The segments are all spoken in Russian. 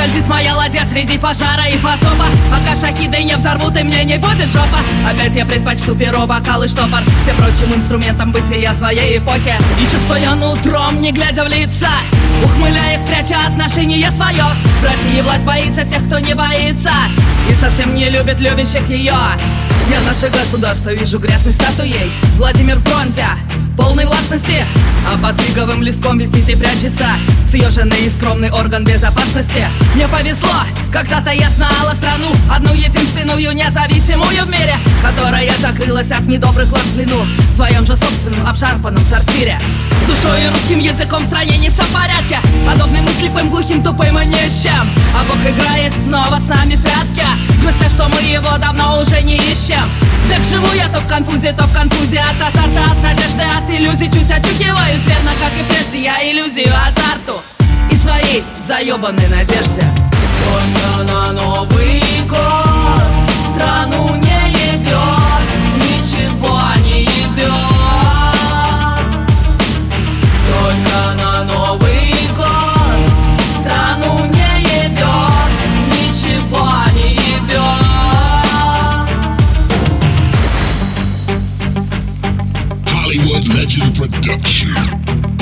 скользит моя ладья среди пожара и потопа. Пока шахиды не взорвут и мне не будет жопа. Опять я предпочту перо, бокал и штопор всем прочим инструментам бытия своей эпохи. И чувствую нутром, не глядя в лица, ухмыляясь, пряча отношение свое. В России власть боится тех, кто не боится, и совсем не любит любящих ее. Я наше государство вижу грязной статуей. Владимир в бронзе, полной властности, а под фиговым листком висит и прячется съеженный и скромный орган безопасности. Мне повезло, когда-то я знала страну, одну единственную независимую в мире, которая закрылась от недобрых глаз в плену в своем же собственном обшарпанном сортире. С душой и русским языком в стране не все в порядке, подобным и слепым, глухим, тупым и нищим. А Бог играет снова с нами в прятки, грустно, что мы его давно уже не ищем. Так живу я то в конфузе от азарта, от надежды, от иллюзий. Чуть очухиваюсь, верно, как и прежде, я иллюзию азарту и своей заебанной надежде. Только на Новый год страну не ебет, ничего не ебет. Только на Новый год страну не ебет, ничего не ебет. Hollywood Legend Production.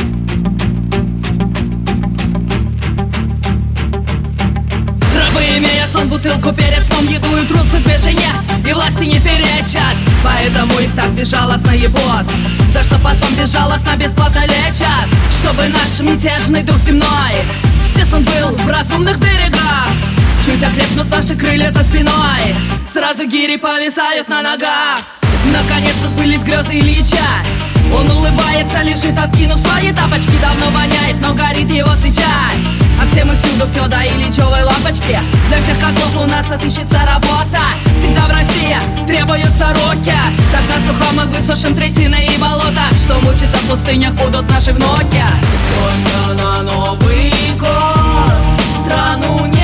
Имея сон, бутылку перед сном, еду и трутся движения, и власти не перечат, поэтому их так безжалостно ебут, за что потом безжалостно бесплатно лечат. Чтобы наш мятежный дух земной стесан был в разумных берегах, чуть окрепнут наши крылья за спиной, сразу гири повисают на ногах. Наконец-то сбылись грезы Ильича, он улыбается, лежит, откинув свои тапочки. Давно воняет, но горит его свеча, а все мы всюду все до ильичевой лампочки. Для всех козлов у нас отыщется работа, всегда в России требуются руки. Так на сухом мы высушим трясины и болота, что мучиться в пустынях будут наши внуки. Только на Новый год страну не